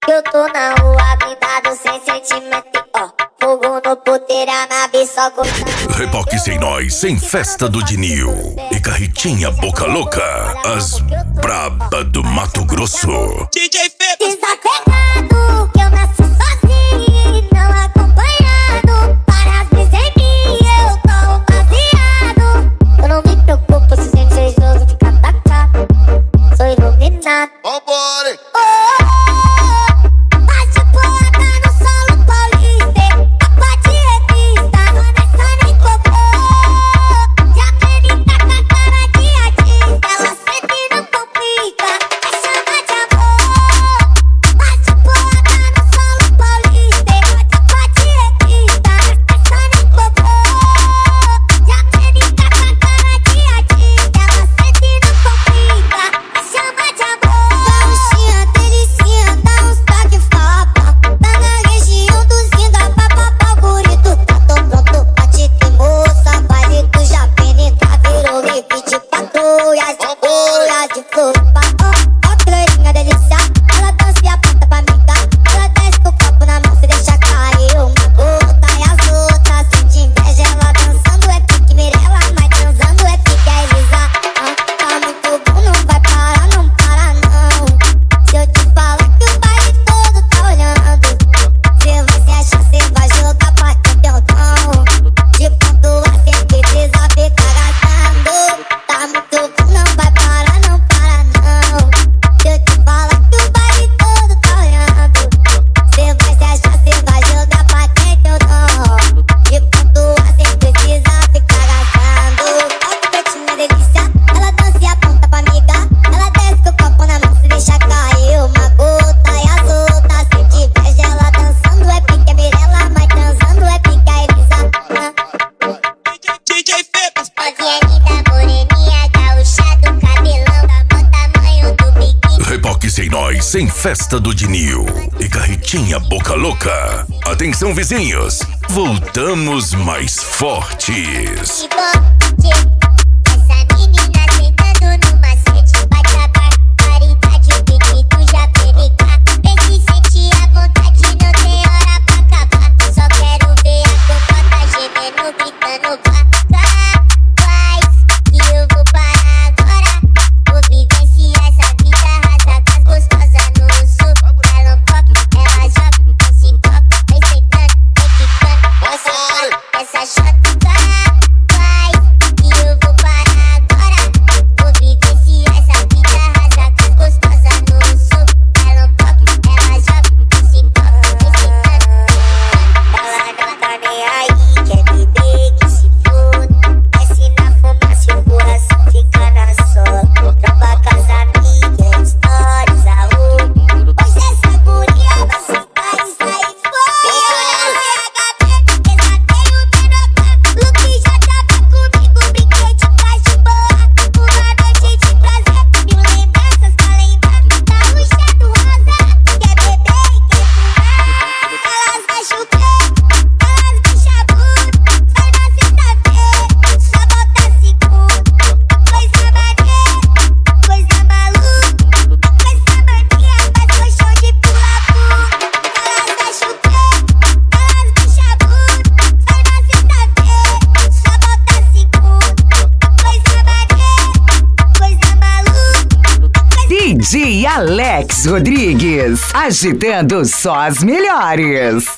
que eu tô na rua, blindado sem sentimento, ó. Fogo no puteiro, a nave só cortando. Reboque sem nós, sem festa do Dinil. E Carretinha Boca Louca, as braba do Mato Grosso. DJ Fê. Desapegado, que eu nasci sozinho e não acompanhado. Para as brisas em mim, eu tô baseado. Eu não me preocupo se ser invejoso ficar atacado. Sou iluminado. Vambora, hein? Sem nós, sem festa do Dinil. E Carretinha Boca Louca. Atenção, vizinhos, voltamos mais fortes. DJ Alex Rodrigues, agitando só as melhores.